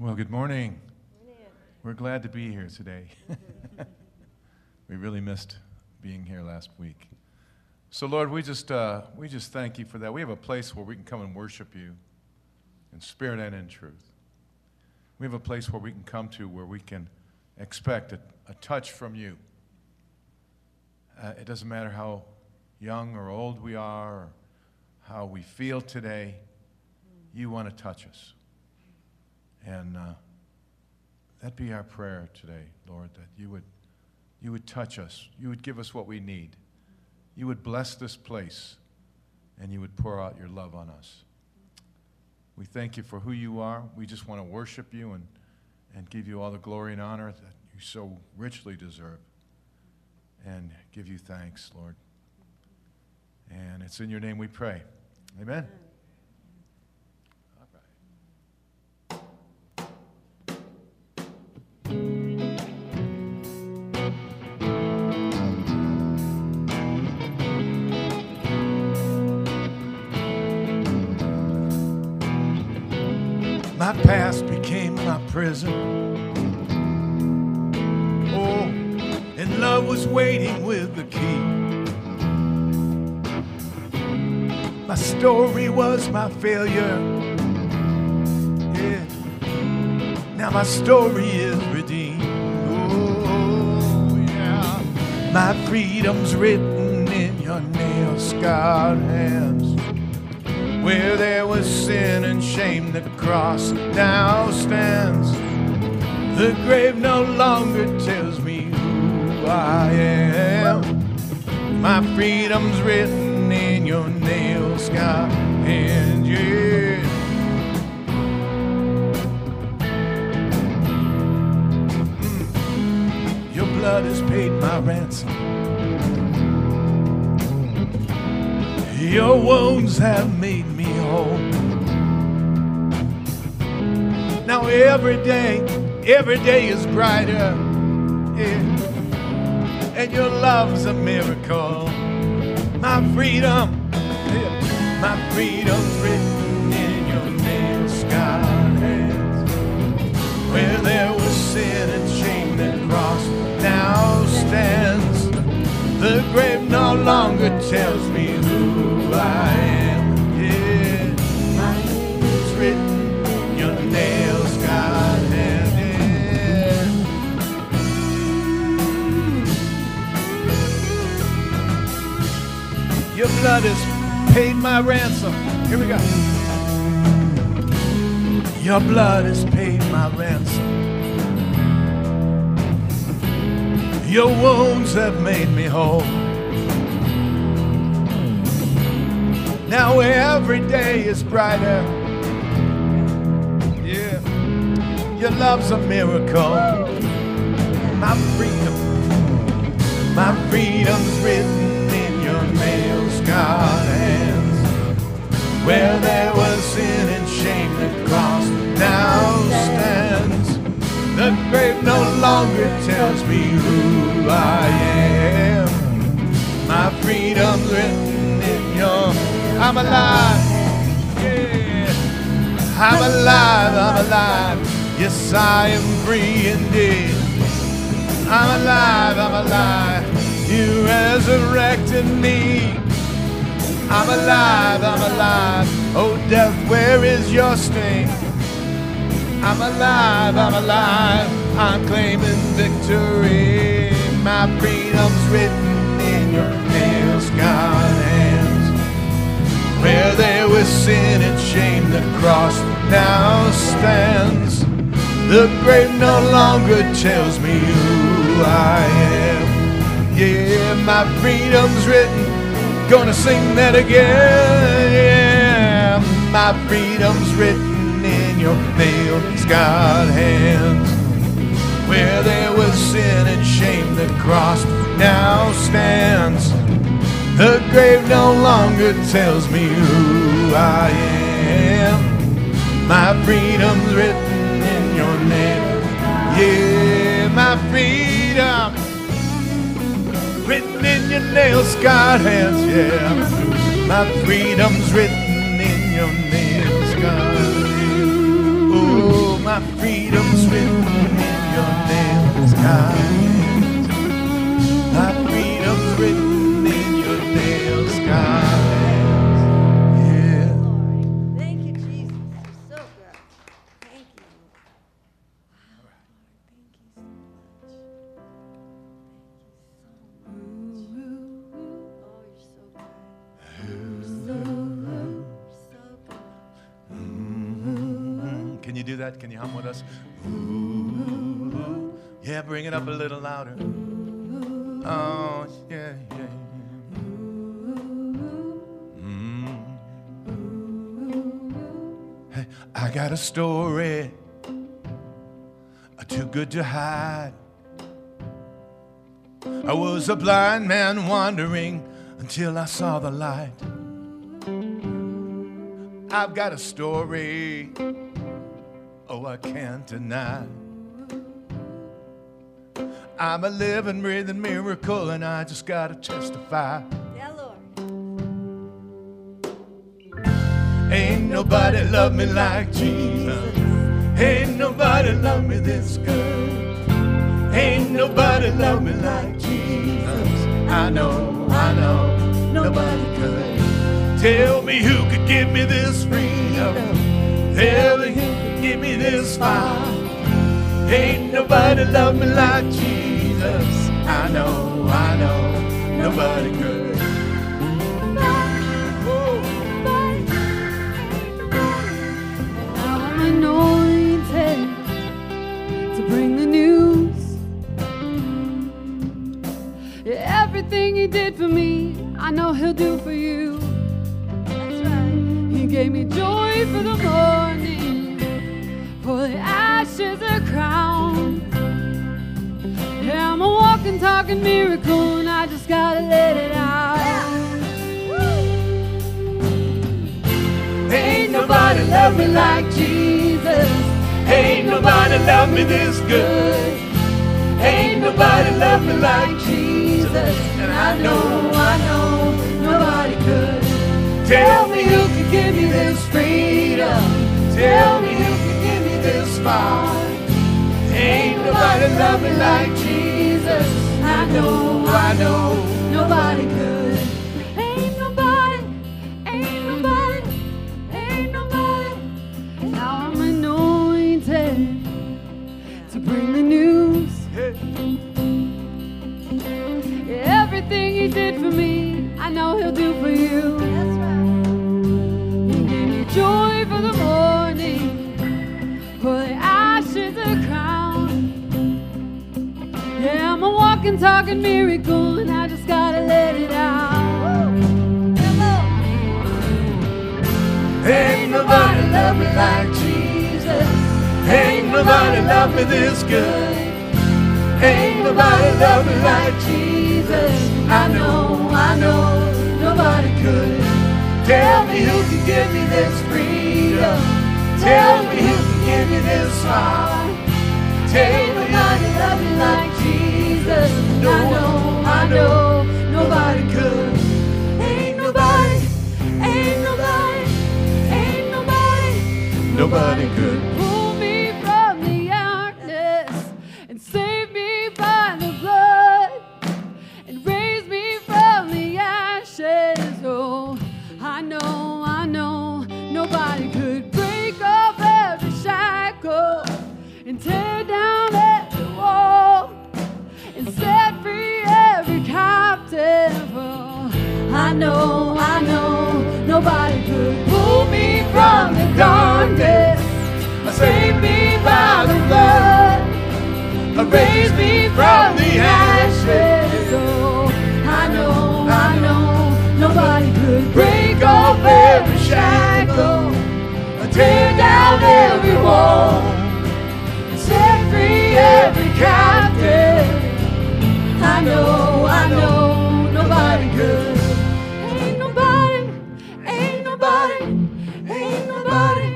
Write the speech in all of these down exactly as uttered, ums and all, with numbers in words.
Well, good morning. We're glad to be here today. We really missed being here last week. So, Lord, we just uh, we just thank you for that. We have a place where we can come and worship you in spirit and in truth. We have a place where we can come to where we can expect a, a touch from you. Uh, it doesn't matter how young or old we are or how we feel today. You want to touch us. And uh, that'd be our prayer today, Lord, that you would you would touch us. You would give us what we need. You would bless this place, and you would pour out your love on us. We thank you for who you are. We just want to worship you and, and give you all the glory and honor that you so richly deserve. And give you thanks, Lord. And it's in your name we pray. Amen. My past became my prison. Oh, and love was waiting with the key. My story was my failure. Yeah. Now my story is redeemed. Oh, yeah. My freedom's written in your nail-scarred hands. Where there was sin and shame, the cross now stands. The grave no longer tells me who I am. My freedom's written in your nail-scarred hands, yeah. Mm. Your blood has paid my ransom. Your wounds have made me whole. Now every day, every day is brighter, yeah. And your love's a miracle. My freedom, yeah. My freedom's written in your nail-scarred hands. Where there was sin and shame, that cross now stands. The grave no longer tells me who I am, yeah. My name is written in your nail-scarred hand, yeah. Your blood has paid my ransom. Here we go. Your blood has paid my ransom. Your wounds have made me whole. Now every day is brighter. Yeah, your love's a miracle. My freedom, my freedom's written in your nail-scarred hands. Where there was sin and shame, the cross now stands. The grave no longer tells me who I am. My freedom's written in your... I'm alive, yeah. I'm alive, I'm alive. Yes, I am free indeed. I'm alive, I'm alive. You resurrected me. I'm alive, I'm alive. Oh, death, where is your sting? I'm alive, I'm alive, I'm claiming victory. My freedom's written in your nail-scarred hands. Where there was sin and shame, the cross now stands. The grave no longer tells me who I am. Yeah, my freedom's written, gonna sing that again. Yeah, my freedom's written in your nail-scarred hands. Where there was sin and shame, the cross now stands. The grave no longer tells me who I am. My freedom's written in your nail. Yeah, my freedom written in your nail-scarred hands. Yeah, my freedom's written in your nail-scarred hands. Oh, my My freedom's written in your nail scars. My freedom's written in your nail scars. Yeah. Lord, thank you, Jesus. You're so good. Thank you. Wow, Lord, thank you so much. Thank you so much. Oh, you're so good. You're so good. You're so good. Can you do that? Can you hum with us? Ooh. Yeah, bring it up a little louder. Oh, yeah, yeah, yeah. Mm. Hey, I got a story too good to hide. I was a blind man wandering until I saw the light. I've got a story, oh, I can't deny. I'm a living, breathing miracle, and I just gotta testify. Yeah, Lord. Ain't nobody love me like Jesus. Ain't nobody love me this good. Ain't nobody love me like Jesus. I know, I know, nobody could. Tell me who could give me this freedom. Tell me who could give me this fire. Ain't nobody love me like Jesus. I know, I know, nobody could. I'm anointed to bring the news. Everything he did for me, I know he'll do for you. That's right. He gave me joy for the morning, for the ashes a crown. Yeah, I'm a walking, talking miracle, and I just gotta let it out. Ain't nobody love me like Jesus. Ain't nobody love me this good. Ain't nobody love me like Jesus. And I know, I know, nobody could. Tell me who can give me this freedom. Tell me who can give me this fire. Ain't nobody love me like Jesus. I know, I know, nobody could. Ain't nobody, ain't nobody, ain't nobody. Now I'm anointed to bring the news. Everything he did for me, I know he'll do for you. That's right. He gave me joy for the morning, for the ashes a crown. Yeah, I'm a walking, talking miracle, and I just gotta let it out. Ain't nobody love me like Jesus. Ain't nobody love me this good. Ain't nobody love me like Jesus. I know, I know, nobody could. Tell me who can give me this freedom. Tell me who can give me this fire. Tell me nobody love me like Jesus. No, I know, I know, nobody could. Ain't nobody, ain't nobody, ain't nobody, nobody could. Pull me from the darkness and save me by the blood and raise me from the ashes. Oh, I know, I know, nobody could break off every shackle and tear down every wall and set free every captive. Oh, I know, I know, nobody could pull me from the darkness, save me by the blood, raise me from the ashes. Oh, I know, I know, nobody could break off every shackle, tear down every wall, set free every captive. I know, I know, nobody could. Ain't nobody, ain't nobody, ain't nobody.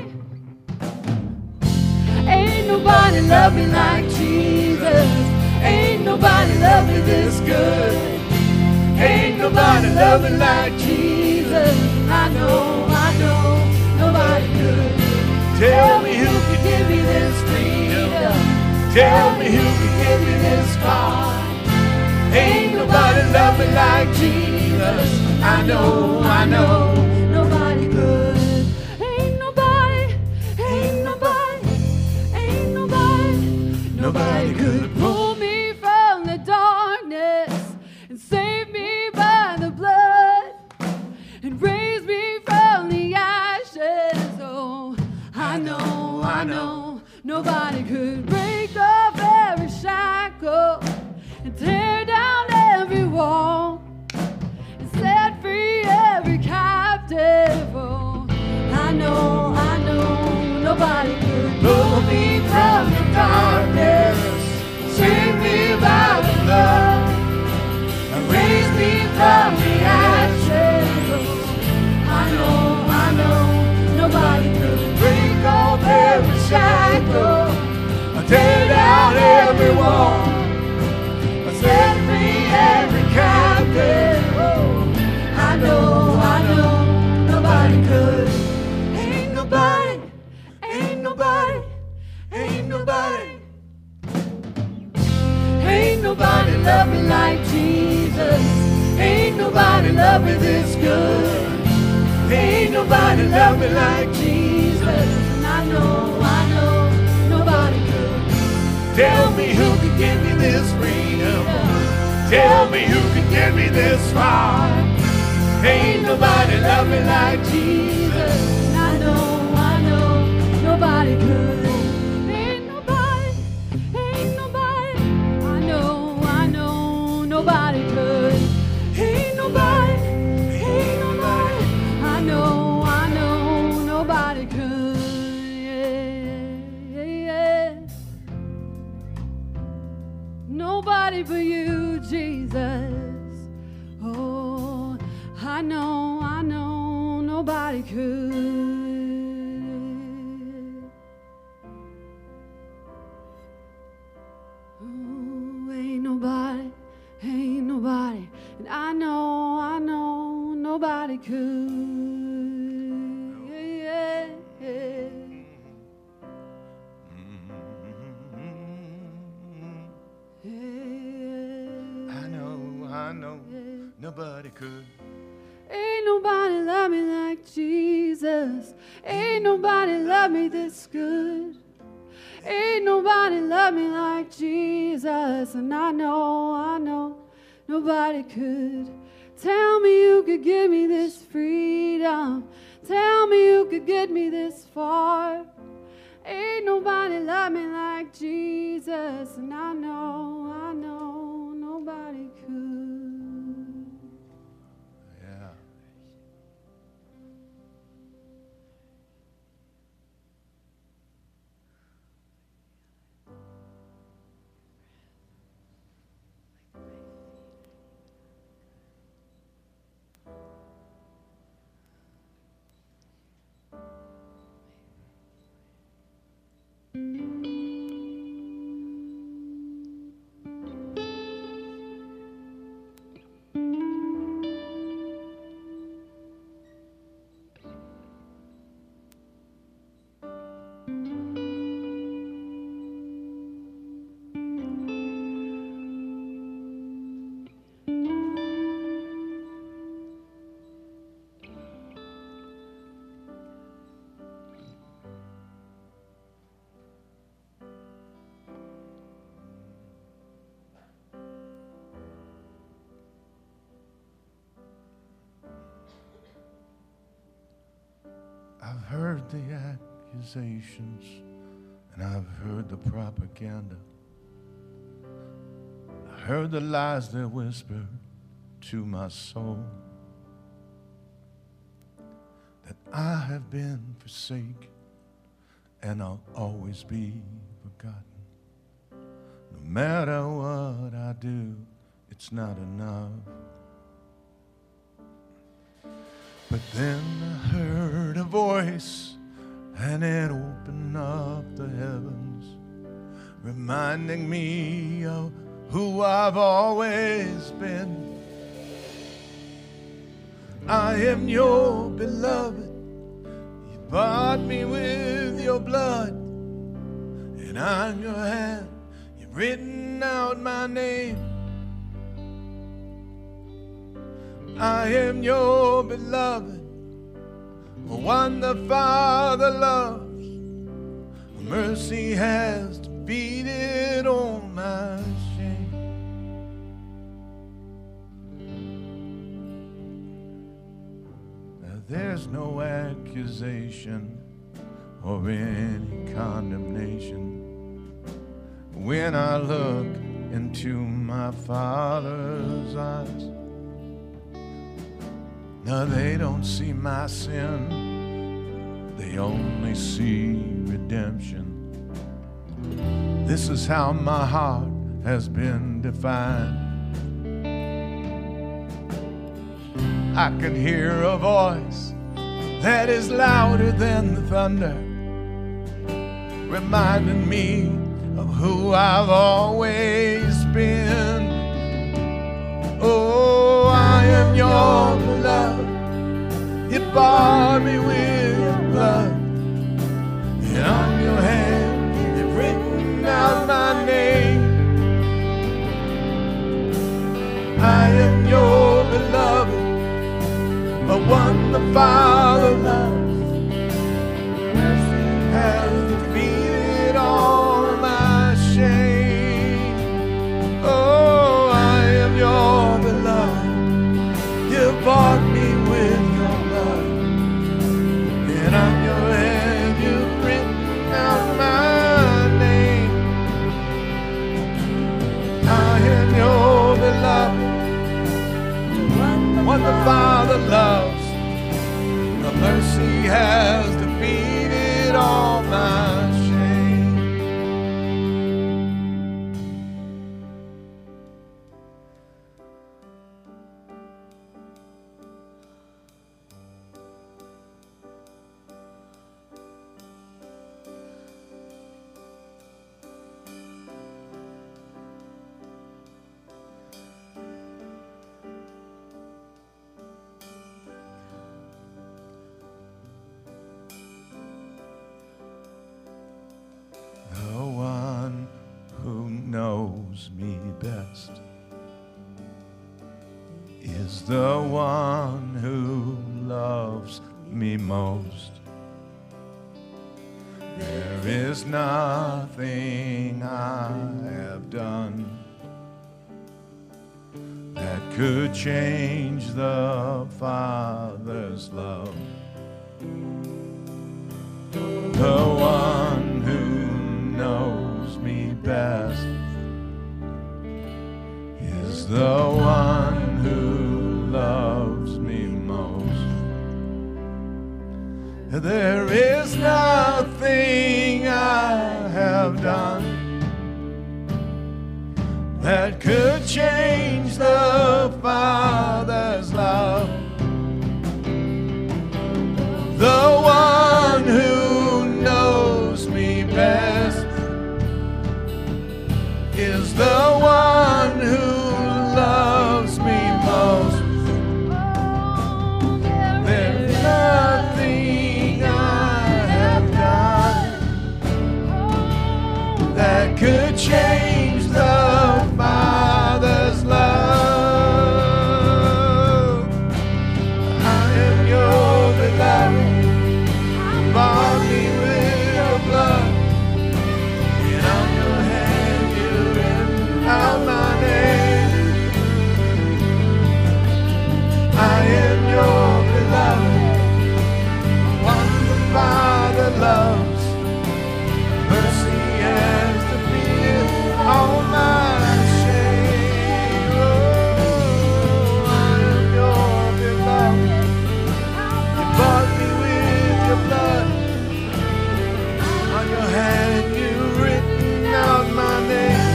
Ain't nobody love me like Jesus. Ain't nobody love me this good. Ain't nobody love me like Jesus. I know, I know, nobody could. Tell me who can give me this Tell me who can get me this far. Ain't nobody love me like Jesus. I know, I know, nobody could. Ain't nobody, ain't nobody, ain't nobody, nobody could pull me from the darkness and save me by the blood and raise me from the ashes. Oh, I know, I know, nobody could break off every shackle and tear down every wall and set free every captive. Oh, I know, I know, nobody could pull me from the darkness, save me by the blood, and raise me from the ashes. Oh, I know, I know, nobody could break off every shackle, tear down every wall, set free every captive. Oh, I know, I know, nobody could. Ain't nobody, ain't nobody, ain't nobody, ain't nobody love me like Jesus. Ain't nobody love me this good. Ain't nobody love me like Jesus. And I know, I know, nobody could. Tell me who can give me this freedom. Tell me who can get me this far. Ain't nobody love me like Jesus. And I know, I know, nobody could. Ain't nobody, ain't nobody. I know, I know, nobody could. Ain't nobody, ain't nobody. I know, I know, nobody could. Yeah, yeah, yeah. Nobody but you, Jesus. Oh, I know, I know, nobody could. Oh, ain't nobody, ain't nobody, and I know, I know, nobody could. Yeah, yeah, yeah. I know, I know, nobody could. Ain't nobody love me like Jesus. Ain't nobody love me this good. Ain't nobody love me like Jesus. And I know, I know, nobody could. Tell me who could give me this freedom. Tell me who could get me this far. Ain't nobody love me like Jesus. And I know, I know, nobody could. Yeah. I've heard the accusations and I've heard the propaganda. I heard the lies that whisper to my soul that I have been forsaken and I'll always be forgotten. No matter what I do, it's not enough. But then I heard a voice and it opened up the heavens, reminding me of who I've always been. I am your beloved. You bought me with your blood, and I'm your hand You've written out my name. I am your beloved, one the Father loves. Mercy has defeated all my shame. Now there's no accusation or any condemnation when I look into my Father's eyes. Now they don't see my sin, they only see redemption. This is how my heart has been defined. I can hear a voice that is louder than the thunder, reminding me of who I've always been. Oh, I am your beloved. You bought me with your blood, and on your hand you've written out my name. I am your beloved, the one the Father loves. Mercy has defeated all my shame. Oh, I am your beloved. You bought me with your blood, and on your hand you've written out my name. I am your beloved, one the Father loves. The mercy has defeated all my shame. The one who knows me best is the one who loves me most. There is nothing I have done that could change the Father's love. The one who knows me best is the one who loves me most. There is nothing I have done that could change the Father's love. The one who knows me best is the one who loves me most. There's nothing I have done that could change the Father's love. I am your beloved. Bought me with your blood, and on your hand you've written out my name. I am your beloved, one the Father loves. Mercy has defeated all my shame. Oh, I am your beloved. You bought me with your blood. On your hand you've written out my name.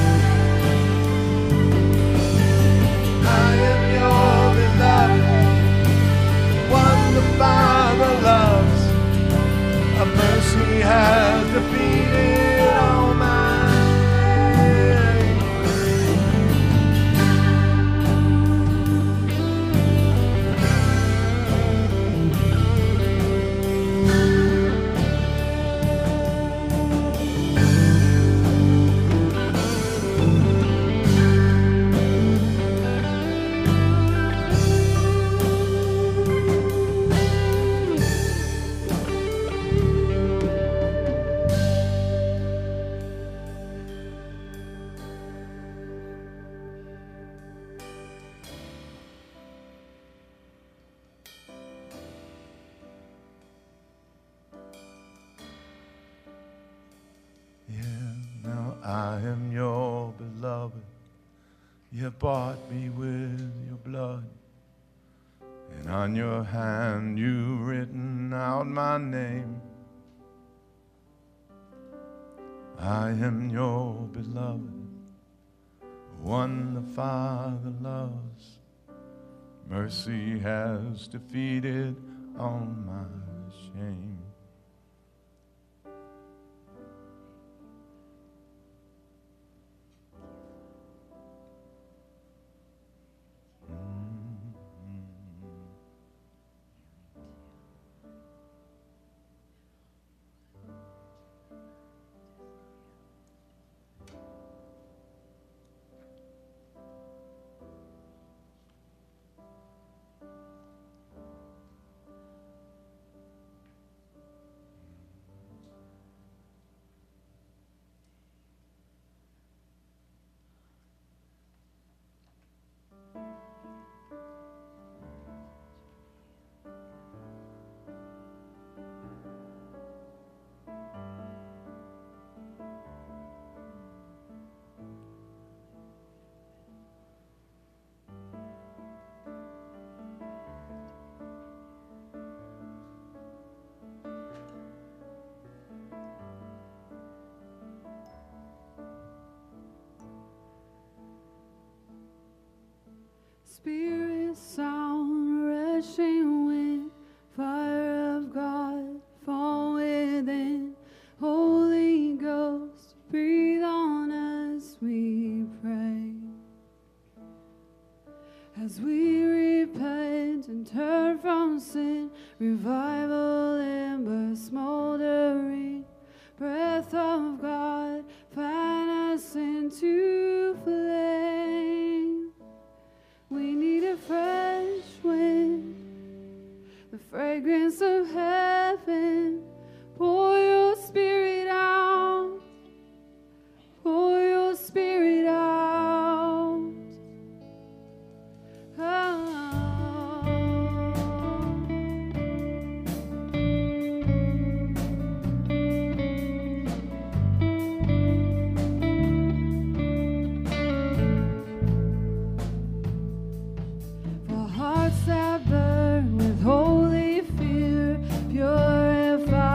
I am your beloved, one the Father loves. A mercy has defeated all my have bought me with your blood, and on your hand you've written out my name. I am your beloved, one the Father loves. Mercy has defeated all my shame. Spirit, sound, rushing wind, fire of God, fall within. Holy Ghost, breathe on us, we pray. As we repent and turn from sin, revival ember smoldering, breath of God, fan us into flame. We need a fresh wind, the fragrance of heaven. Pour your spirit out, pour your spirit out. Oh. For hearts that burn with holy fear, purify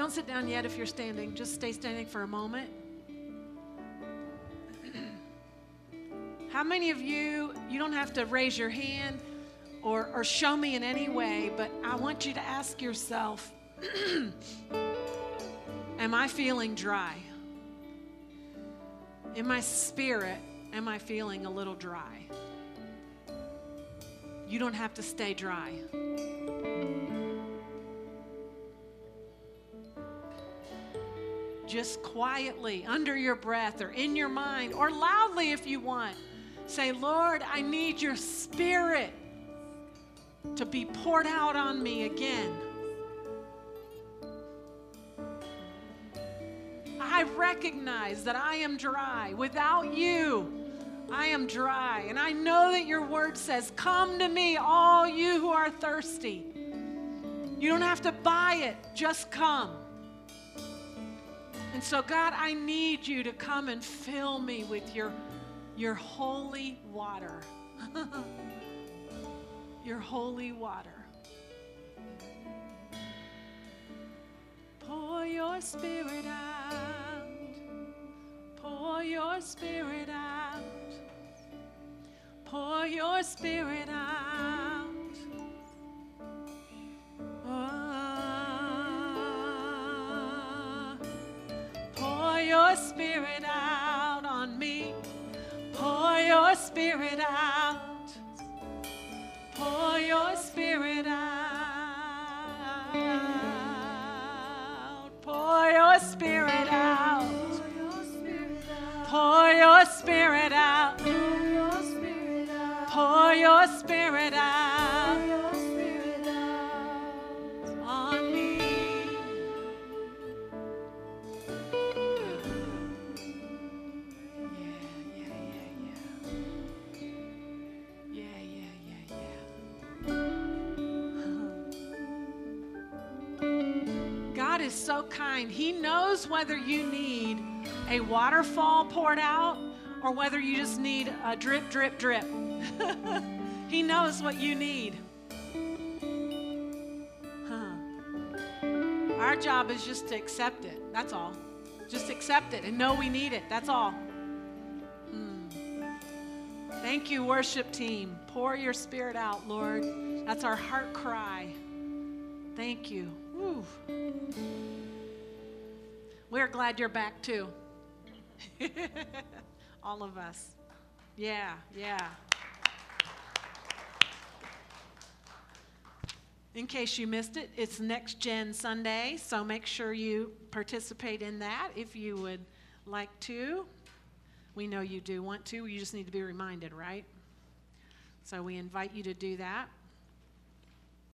don't sit down yet if you're standing. Just stay standing for a moment. How many of you, you don't have to raise your hand or, or show me in any way, but I want you to ask yourself, am I feeling dry? In my spirit, am I feeling a little dry? You don't have to stay dry. Just quietly, under your breath or in your mind, or loudly if you want, say, Lord, I need your Spirit to be poured out on me again. I recognize that I am dry. Without you, I am dry. And I know that your word says, come to me, all you who are thirsty. You don't have to buy it, just come. And so, God, I need you to come and fill me with your, your holy water. Your holy water. Pour your Spirit out. Pour your Spirit out. Pour your Spirit out. Oh, pour your Spirit out on me. Pour your Spirit out. Pour your Spirit out. Pour your Spirit out. Pour your Spirit out. Pour your Spirit out on me. Yeah, yeah, yeah, yeah. Yeah, yeah, yeah, yeah. God is so kind. He knows whether you need a waterfall poured out or whether you just need a drip, drip, drip. He knows what you need. Huh. Our job is just to accept it. That's all. Just accept it and know we need it. That's all. Hmm. Thank you, worship team. Pour your Spirit out, Lord. That's our heart cry. Thank you. Woo. We're glad you're back too. All of us. Yeah, yeah. In case you missed it, it's Next Gen Sunday, so make sure you participate in that if you would like to. We know you do want to. You just need to be reminded, right? So we invite you to do that.